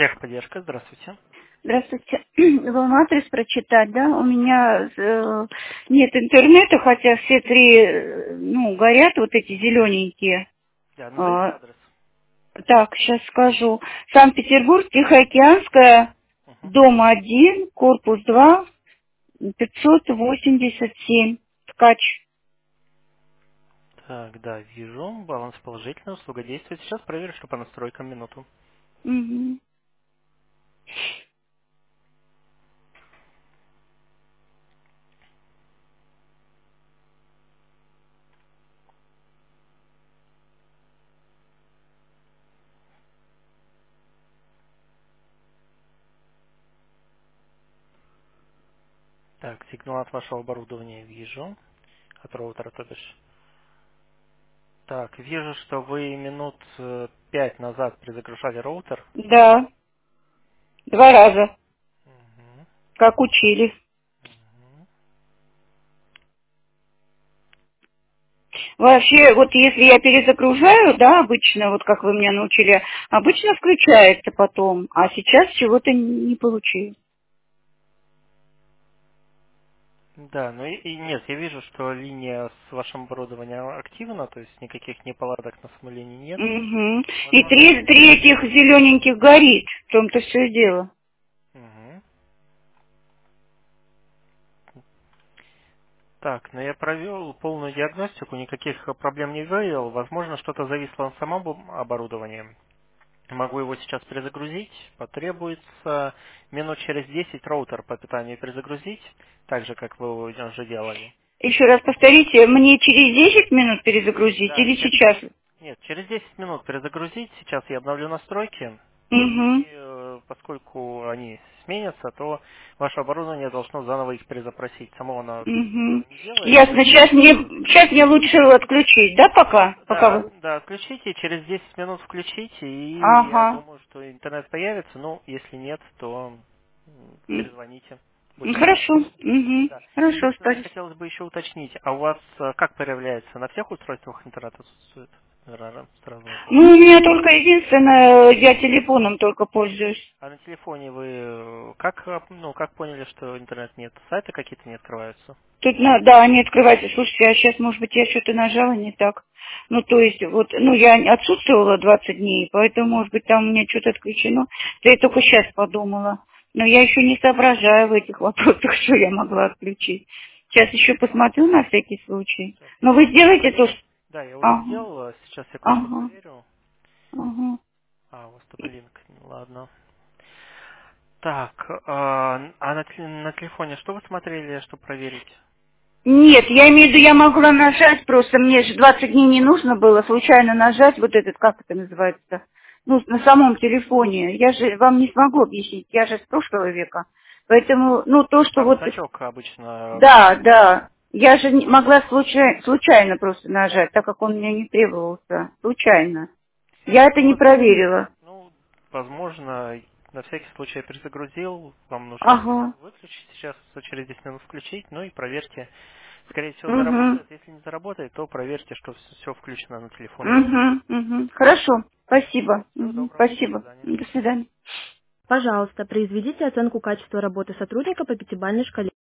Техподдержка, здравствуйте. Здравствуйте. Вам адрес прочитать, да? У меня нет интернета, хотя все три, горят вот эти зелененькие. Да, назовите А, адрес. так, сейчас скажу. Санкт-Петербург, Тихоокеанская, Мгм. дом 1, корпус 2, 587, Ткач. Так, да, вижу. Баланс положительный, услуга действует. Сейчас проверю, что по настройкам минуту. Мгм. Так, сигнал от вашего оборудования вижу. От роутера, то бишь. Так, вижу, что вы минут 5 назад перезагружали роутер. Да, 2 раза, Мгм. как учили. Мгм. Вообще, вот если я перезагружаю, да, обычно, вот как вы меня научили, обычно включается потом, а сейчас чего-то не получилось. Да, ну и нет, я вижу, что линия с вашим оборудованием активна, то есть никаких неполадок на самой линии нет. Угу. И Возможно. три этих зелененьких горит, в том-то все и дело. Мгм. Так, ну я провел полную диагностику, никаких проблем не выявил. Возможно, что-то зависло на самом оборудовании. Могу его сейчас перезагрузить. Потребуется минут через 10 роутер по питанию перезагрузить, так же, как вы уже делали. Еще раз повторите, мне через 10 минут перезагрузить Да, или сейчас? нет, через 10 минут перезагрузить. Сейчас я обновлю настройки. Угу. И поскольку они сменятся, то ваше оборудование должно заново их перезапросить. Само оно этого Угу. не делает. Ясно, сейчас мне лучше отключить, да, пока Да, вы? да, включите, через 10 минут включите, и я Ага. думаю, что интернет появится. Ну, если нет, то перезвоните. Будем ждать. Хорошо. Угу. Да. Хорошо, Единственное, спасибо. хотелось бы еще уточнить, а у вас как проявляется? На всех устройствах интернет отсутствует? Сразу вопрос. Ну, у меня только единственное, я телефоном только пользуюсь. А на телефоне вы как, как поняли, что интернет нет? Сайты какие-то не открываются? Тут, да, не открывайте. Слушайте, а сейчас, может быть, я что-то нажала не так. Ну, то есть, вот, я отсутствовала 20 дней, поэтому, может быть, там у меня что-то отключено. Да я только сейчас подумала. Но я еще не соображаю в этих вопросах, что я могла отключить. Сейчас еще посмотрю на всякий случай. Сейчас я Но вы уже сделаете то, проверю. что... Да, я уже Ага, сделал. Сейчас секунду ага, проверю. ага. А, у вас топ-линк. Ладно. Так, на телефоне что вы смотрели, чтобы проверить? Нет, я имею в виду, я могла нажать, просто мне же 20 дней не нужно было случайно нажать вот этот, как это называется, на самом телефоне. Я же вам не смогу объяснить, я же с прошлого века. Поэтому, то, что Там вот, значок обычно. да, да, я же могла случайно просто нажать, так как он мне не требовался, случайно. Я это Ну, не проверила. ну, возможно, на всякий случай я перезагрузил. Вам нужно Ага, выключить сейчас, через 10 минут включить, ну и проверьте. Скорее всего, угу, заработает. Если не заработает, то проверьте, что все включено на телефоне. угу, угу. Хорошо, спасибо, Всего доброго. До спасибо. свидания. До свидания. Пожалуйста, произведите оценку качества работы сотрудника по пятибалльной шкале.